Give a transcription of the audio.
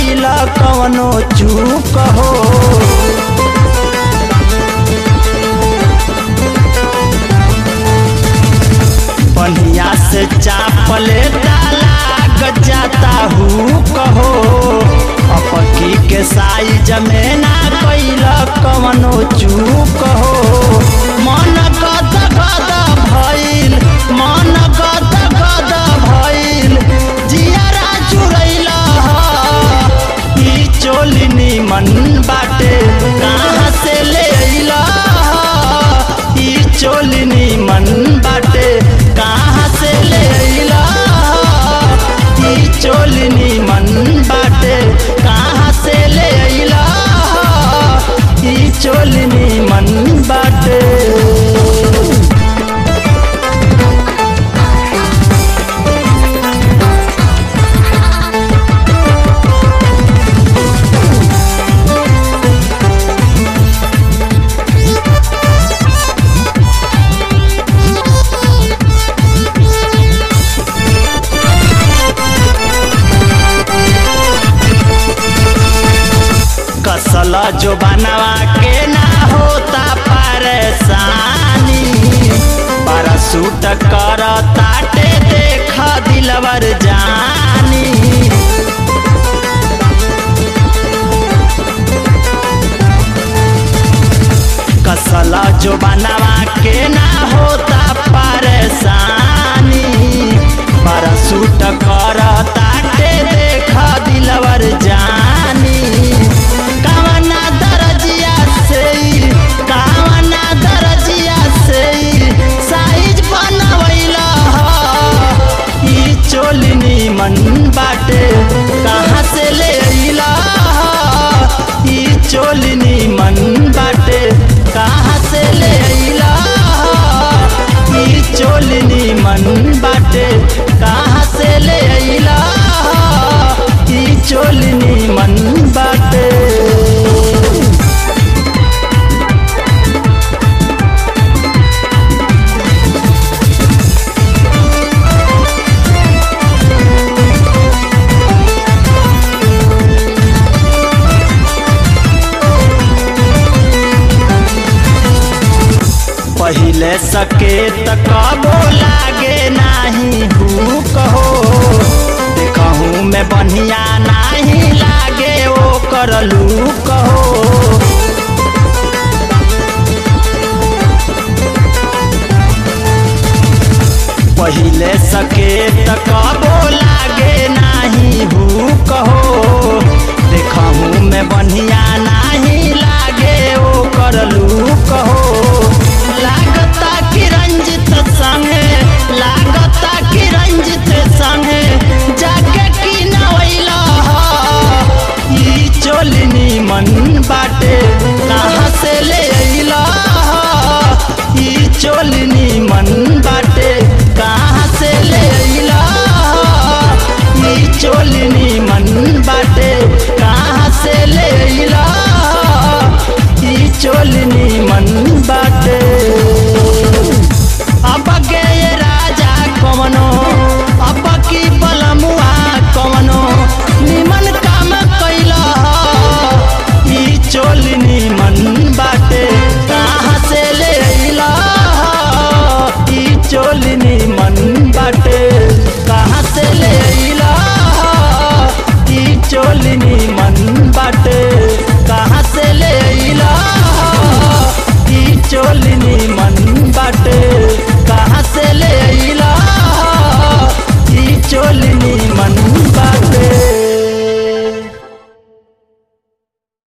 कैला कवनो चूक हो। बढ़िया से चापले लाग जाता हूँ कहो। अपकी के साइज में ना कैला कवनो चूक हो। मन गद गद भइल, मन गद गद भइल, जियरा चुरैला ई चोली निमन बाटे कहाँ से ले अइला। ई चोली निमन बाटे कहाँ से ले अइला। ई चोली निमन बाटे कहाँ से ले अइला। ई चोली निमन बाटे। कसल जो बनवा के ना होता परेशानी। बारा सूट कर ताटे देख दिलवर जानी। कसल जो बनवा के ना होता परेशानी। बारा सूट कर ताटे देख दिलवर जानी। कावना दरजिया से साइज बनवैला ई चोली निमन बाटे कहाँ से ले अइला। ई चोली निमन बाटे कहाँ से ले अइला। ई चोली निमन बाटे कहाँ से ले अइला। ई चोली निमन बाटे। पहिले सकेत कबो लागे नाही हूँ कहो। देखहूँ मैं बढ़िया नहीं लागे ओ करलू कहो। पहिले सकेत कबो लागे नाही हूँ कहो। देखहूँ मैं बढ़िया नहीं लागे ओ करलू कहो। लागता कि रंजित संगे, लागता कि रंजित संगे जाके की नवैला। ई चोली निमन बाटे कहाँ से ले अइला। ई चोली निमन बाटे कहाँ से ले अइला। ई चोली निमन बाटे कहाँ से ले अइला। ई चोली निमन बाटे। अब के राजा कवनो, अब की बलमुआ कवनो निमन काम कैला। ई चोली निमन बाटे कहाँ से ले अइला। ई चोली निमन बाटे कहाँ से ले अइला। ई चोली निमन बाटे।